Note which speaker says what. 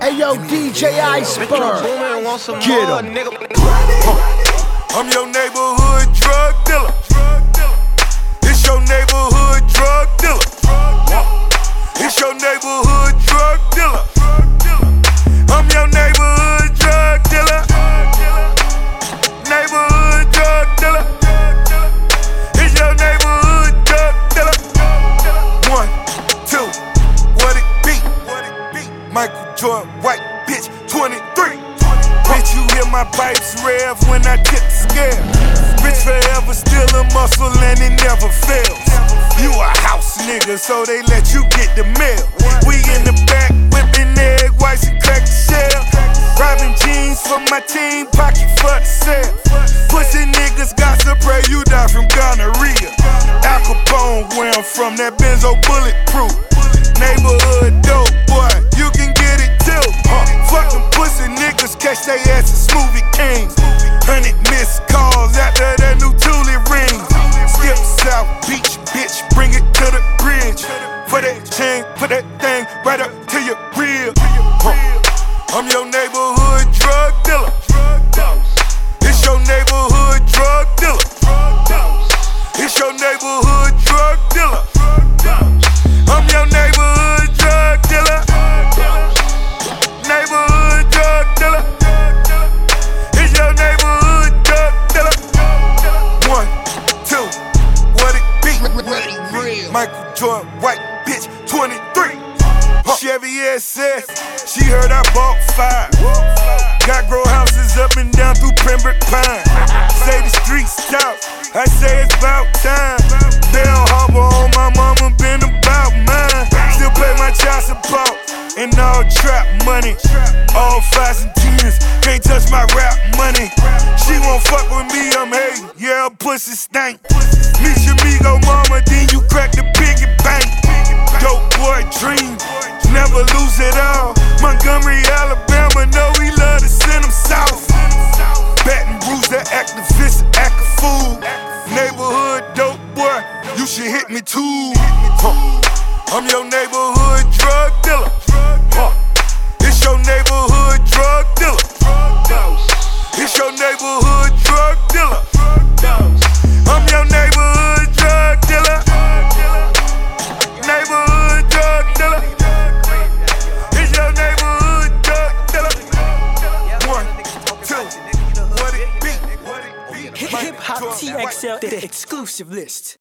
Speaker 1: Hey yo, DJ Iceberg, get him.
Speaker 2: I'm your neighborhood drug dealer. It's your neighborhood drug dealer. It's your neighborhood drug dealer. I'm your neighborhood drug dealer. Neighborhood drug dealer. It's your neighborhood drug dealer. 1, 2, what it be? Michael Jordan, white bitch, 23. Bitch, you hear my pipes rev when I tip the scale. Bitch forever still a muscle and it never fails. You a house nigga, so they let you get the mail. We in the back whipping egg whites and crack the shell. Robbing jeans for my team, pocket for the sale. Pussy niggas got to pray you die from gonorrhea. Al Capone, where I'm from, that Benzo bulletproof. Neighborhood dope, boy, you can get it too. Fuck them pussy niggas, catch they asses, smoothie kings. 100 missed calls after that new Thule ring. Skip South Beach, bitch, bring it to the bridge. For that chain, put that thing right up to your rear. I'm your neighborhood drug dealer. It's your neighborhood drug dealer. It's your neighborhood drug dealer. I'm your neighborhood drug dealer. Neighborhood drug dealer. It's your neighborhood drug dealer. 1, 2, what it be? Michael Jordan, white bitch, 23. Chevy SS, she heard I bought 5. Got grow houses up and down through Pembroke Pine. Say the streets talk, I say it's about time. Bell Harbor on my mama, been about mine. Still pay my child support and all trap money. All 5s and 10s, can't touch my rap money. She won't fuck with me, I'm hating, yeah, her pussy stank. Meet your amigo mama, then you crack the piggy bank. Dope boy dream, never lose it all. Montgomery, Alabama, know we love to send them south. Baton Rouge, the activist, act a fool. Neighborhood dope boy, you should hit me too. I'm your neighborhood drug dealer. It's your neighborhood drug dealer. It's your neighborhood drug dealer. I'm your neighborhood drug dealer. Neighborhood drug dealer. It's your neighborhood drug dealer. 1, 2, what it be?
Speaker 3: Hip Hop TXL, the exclusive list.